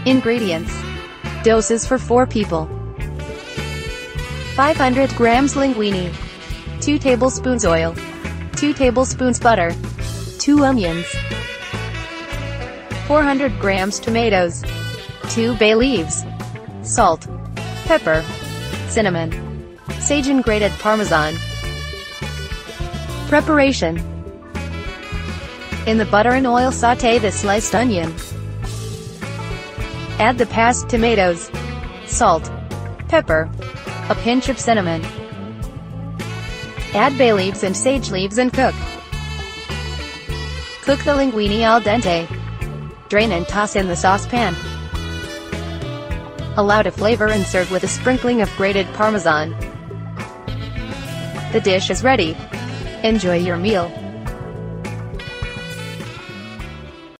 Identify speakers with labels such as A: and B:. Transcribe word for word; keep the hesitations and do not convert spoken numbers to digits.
A: Ingredients. Doses for four people. five hundred grams linguine. two tablespoons oil. two tablespoons butter. two onions. four hundred grams tomatoes. two bay leaves. Salt. Pepper. Cinnamon. Sage and grated Parmesan. Preparation. In the butter and oil, sauté the sliced onion. Add the passed tomatoes, salt, pepper, a pinch of cinnamon. Add bay leaves and sage leaves and cook. Cook the linguine al dente. Drain and toss in the saucepan. Allow to flavor and serve with a sprinkling of grated Parmesan. The dish is ready. Enjoy your meal.